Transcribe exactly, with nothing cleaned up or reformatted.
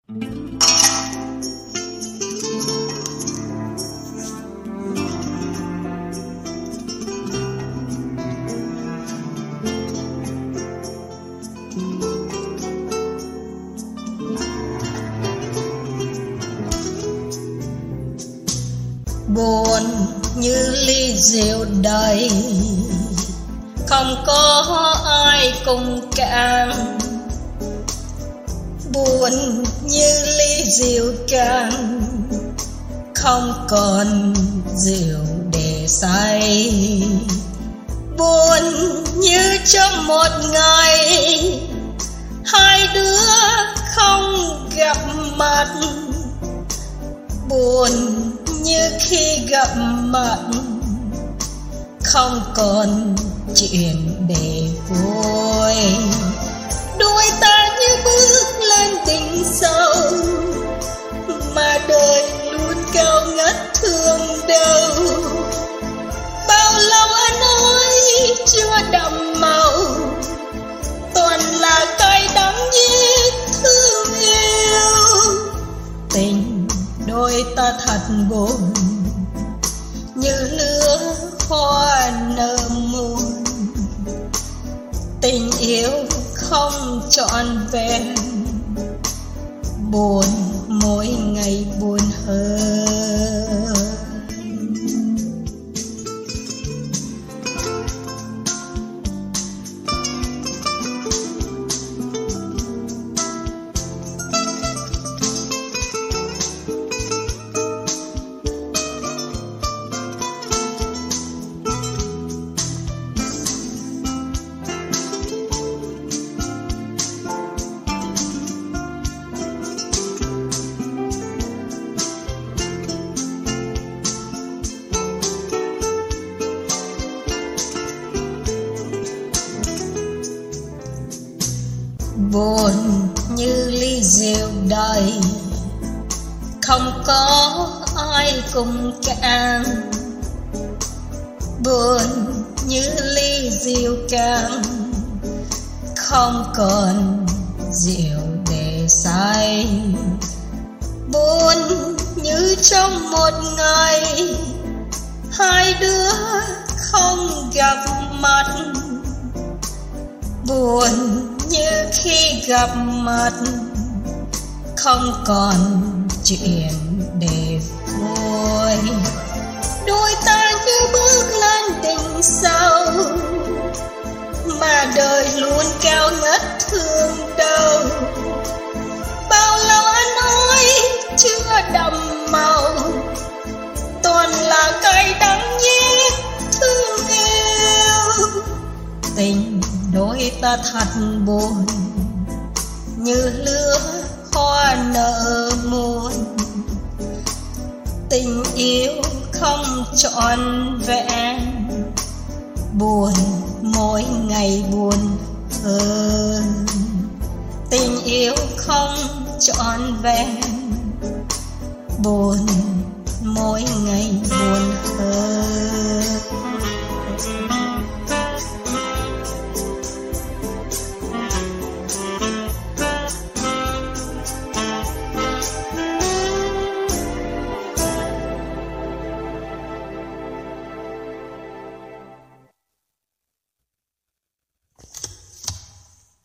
Buồn như ly rượu đầy, không có ai cùng cạn. Buồn như ly rượu cạn, không còn rượu để say. Buồn như trong một ngày, hai đứa không gặp mặt. Buồn như khi gặp mặt, không còn chuyện để vui. Đôi ta như bước lên đỉnh sâu, mà đời luôn cao ngất thương đau. Bao lâu anh ơi chưa đậm màu, toàn là cay đắng như thương yêu. Tình đôi ta thật buồn, như lứa hoa nở muôn. Tình yêu không trọn vẹn, buồn mỗi ngày buồn hơn. Buồn như ly rượu đầy, không có ai cùng cạn. Buồn như ly rượu cạn, không còn rượu để say. Buồn như trong một ngày, hai đứa không gặp mặt. Buồn như khi gặp mặt, không còn chuyện để vui. Đôi ta như bước lên đỉnh sâu, mà đời luôn cao ngất thương đau. Bao lâu anh ơi chưa đậm màu, toàn là cay đắng như thương yêu. Tình đôi ta thật buồn, như lứa hoa nở muôn. Tình yêu không trọn vẹn, buồn mỗi ngày buồn hơn. Tình yêu không trọn vẹn, buồn mỗi ngày buồn hơn.